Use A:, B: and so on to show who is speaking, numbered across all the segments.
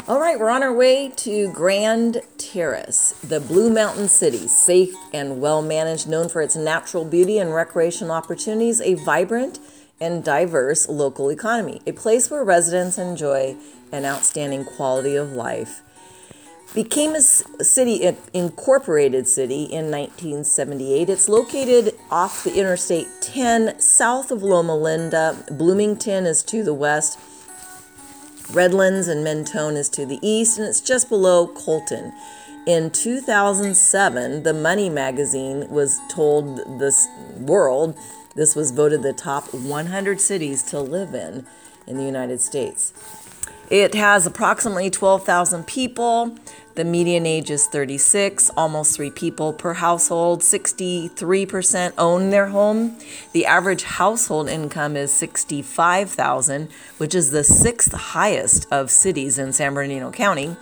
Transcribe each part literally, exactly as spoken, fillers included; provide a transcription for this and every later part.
A: All right, we're on our way to Grand Terrace, the Blue Mountain City, safe and well managed, known for its natural beauty and recreational opportunities, a vibrant and diverse local economy, a place where residents enjoy an outstanding quality of life. Became a city, an incorporated city in nineteen seventy-eight. It's located off the Interstate ten, south of Loma Linda. Bloomington is to the west. Redlands and Mentone is to the east, and it's just below Colton. In two thousand seven, the Money magazine was told this world this was voted the top one hundred cities to live in in the United States. It has approximately twelve thousand people. The median age is thirty-six, almost three people per household. sixty-three percent own their home. The average household income is sixty-five thousand dollars, which is the sixth highest of cities in San Bernardino County.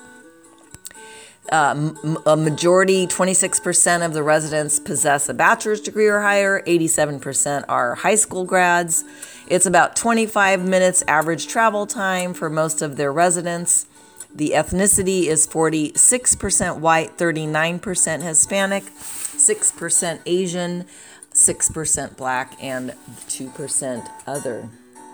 A: Uh, a majority, twenty-six percent of the residents possess a bachelor's degree or higher. eighty-seven percent are high school grads. It's about twenty-five minutes average travel time for most of their residents. The ethnicity is forty-six percent white, thirty-nine percent Hispanic, six percent Asian, six percent black, and two percent other.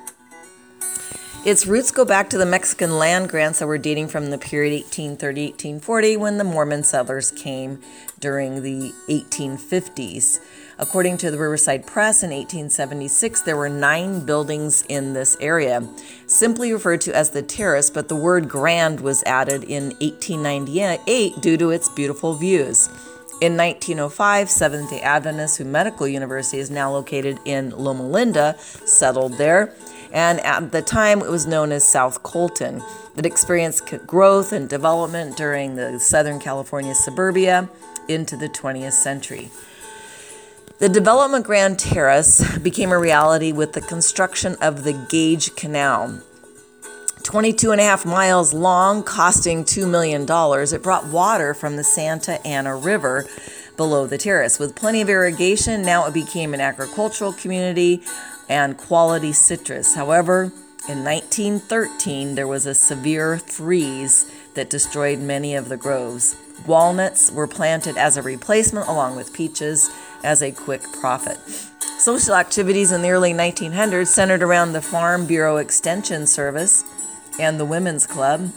A: Its roots go back to the Mexican land grants that were dating from the period eighteen thirty to eighteen forty, when the Mormon settlers came during the eighteen fifties. According to the Riverside Press in eighteen seventy-six, there were nine buildings in this area, simply referred to as the Terrace, but the word grand was added in eighteen ninety-eight due to its beautiful views. In nineteen oh five, Seventh-day Adventist Medical University is now located in Loma Linda, settled there. And at the time, it was known as South Colton. It experienced growth and development during the Southern California suburbia into the twentieth century. The development Grand Terrace became a reality with the construction of the Gage Canal. twenty-two and a half miles long, costing two million dollars, it brought water from the Santa Ana River below the terrace. With plenty of irrigation, now it became an agricultural community and quality citrus. However, in nineteen thirteen, there was a severe freeze that destroyed many of the groves. Walnuts were planted as a replacement, along with peaches, as a quick profit. Social activities in the early nineteen hundreds centered around the Farm Bureau Extension Service and the Women's Club,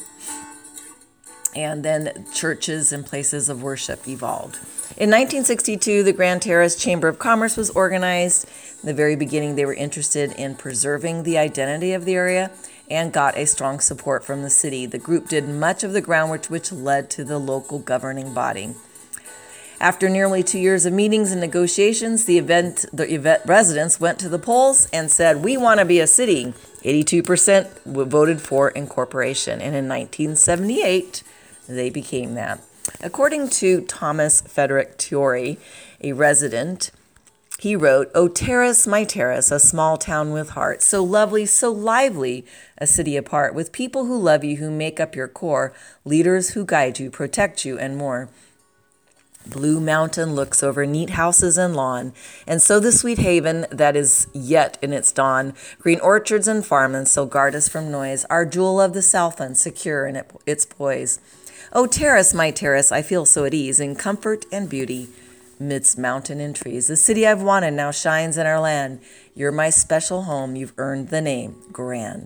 A: and then churches and places of worship evolved. In nineteen sixty-two, the Grand Terrace Chamber of Commerce was organized. In the very beginning, they were interested in preserving the identity of the area and got a strong support from the city. The group did much of the groundwork, which led to the local governing body. After nearly two years of meetings and negotiations, the event, the event residents went to the polls and said, "We want to be a city." eighty-two percent voted for incorporation, and in nineteen seventy-eight, they became that. According to Thomas Frederick Torrey, a resident, he wrote, "O Terrace, my terrace, a small town with heart, so lovely, so lively, a city apart, with people who love you, who make up your core, leaders who guide you, protect you, and more. Blue Mountain looks over neat houses and lawn, and so the sweet haven that is yet in its dawn, green orchards and farmlands, so guard us from noise, our jewel of the Southland, secure in its poise. O terrace, my terrace, I feel so at ease, in comfort and beauty, midst mountain and trees. The city I've wanted now shines in our land. You're my special home, you've earned the name, Grand."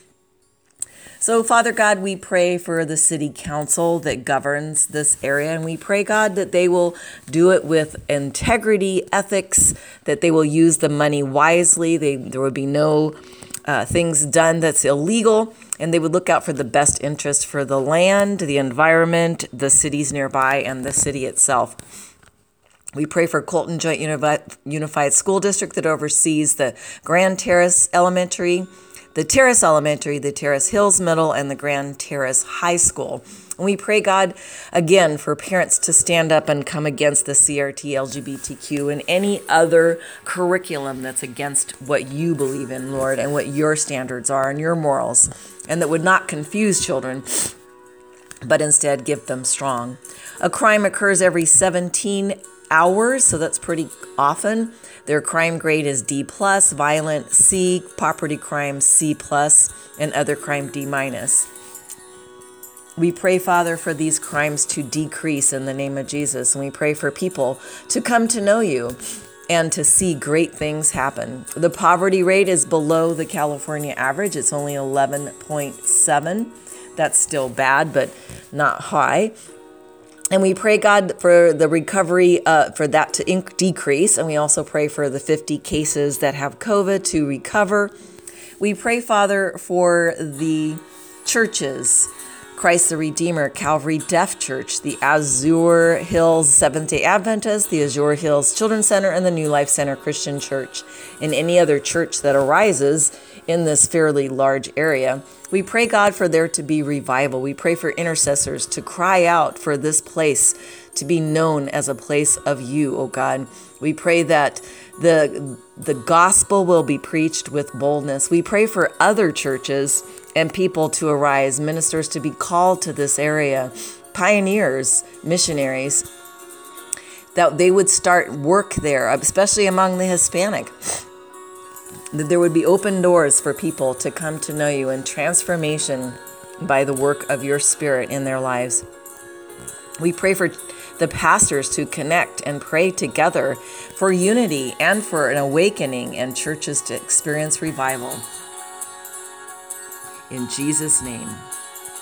A: So, Father God, we pray for the city council that governs this area, and we pray, God, that they will do it with integrity, ethics, that they will use the money wisely. They, there will be no uh, things done that's illegal, and they would look out for the best interest for the land, the environment, the cities nearby, and the city itself. We pray for Colton Joint Unified School District that oversees the Grand Terrace Elementary, the Terrace Elementary, the Terrace Hills Middle, and the Grand Terrace High School. And we pray, God, again, for parents to stand up and come against the C R T, L G B T Q, and any other curriculum that's against what you believe in, Lord, and what your standards are and your morals, and that would not confuse children, but instead give them strong. A crime occurs every seventeen hours, so that's pretty often. Their crime grade is D plus, violent C, property crime C plus, and other crime D minus. We pray, Father, for these crimes to decrease in the name of Jesus. And we pray for people to come to know you and to see great things happen. The poverty rate is below the California average. It's only eleven point seven. That's still bad, but not high. And we pray, God, for the recovery, uh, for that to inc- decrease. And we also pray for the fifty cases that have COVID to recover. We pray, Father, for the churches, Christ the Redeemer, Calvary Deaf Church, the Azure Hills Seventh-day Adventist, the Azure Hills Children's Center, and the New Life Center Christian Church, and any other church that arises in this fairly large area. We pray, God, for there to be revival. We pray for intercessors to cry out for this place to be known as a place of you, oh God. We pray that the, the gospel will be preached with boldness. We pray for other churches and people to arise, ministers to be called to this area, pioneers, missionaries, that they would start work there, especially among the Hispanic, that there would be open doors for people to come to know you and transformation by the work of your Spirit in their lives. We pray for the pastors to connect and pray together for unity and for an awakening and churches to experience revival. In Jesus' name.